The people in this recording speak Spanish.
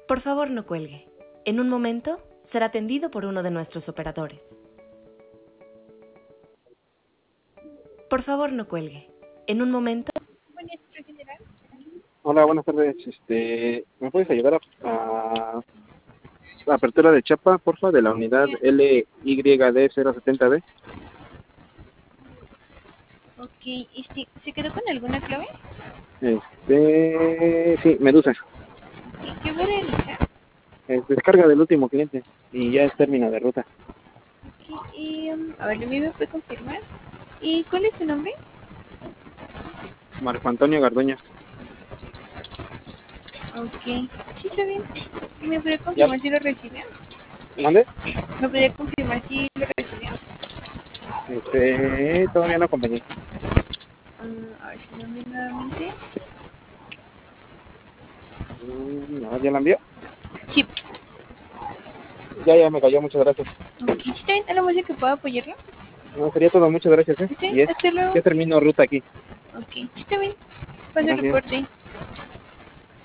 Por favor, no cuelgue. En un momento será atendido por uno de nuestros operadores. Por favor, no cuelgue. En un momento... Buen día, centro general. Hola, buenas tardes. ¿Me puedes ayudar a la apertura de chapa, porfa, de la unidad LYD070B? Ok, ¿se quedó con alguna clave? Sí, Medusa. Ok, ¿qué voy a realizar? Es descarga del último cliente y ya es término de ruta. Ok, a ver, ¿me puede confirmar? ¿Y cuál es su nombre? Marco Antonio Garduño. Ok, sí, está bien. ¿Y me podría ¿Ya? confirmar si lo recibió? ¿Mande? ¿Me podría confirmar si lo recibió? Todavía no acompañé. A ver si lo envío nuevamente. No, ¿ya la envió? Sí, Ya me cayó, muchas gracias. ok, sí, está bien. ¿Algo más de que pueda apoyarlo? No, sería todo, muchas gracias, Sí, Y hasta luego. ya termino ruta aquí. Ok, sí, está bien. Paso el Gracias. reporte.